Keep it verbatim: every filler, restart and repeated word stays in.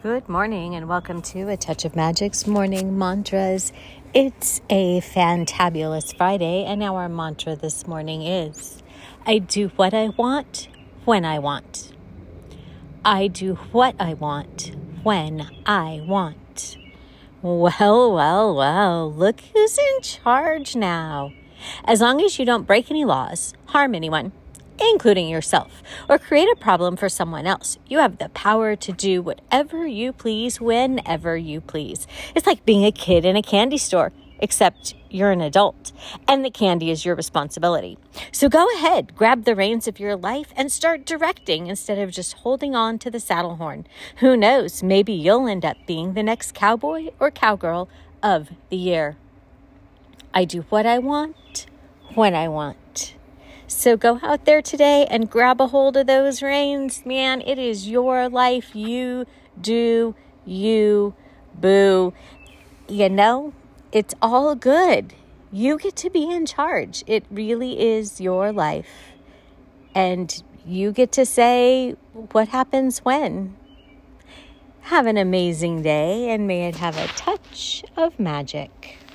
Good morning and welcome to A Touch of Magic's Morning Mantras. It's a fantabulous Friday and our mantra this morning is, I do what I want when I want. I do what I want when I want. Well, well, well, look who's in charge now. As long as you don't break any laws, harm anyone, including yourself, or create a problem for someone else, you have the power to do whatever you please whenever you please. It's like being a kid in a candy store, except you're an adult, and the candy is your responsibility. So go ahead, grab the reins of your life and start directing instead of just holding on to the saddle horn. Who knows, maybe you'll end up being the next cowboy or cowgirl of the year. I do what I want when I want. So go out there today and grab a hold of those reins. Man, it is your life. You do you, boo. You know, it's all good. You get to be in charge. It really is your life. And you get to say what happens when. Have an amazing day and may it have a touch of magic.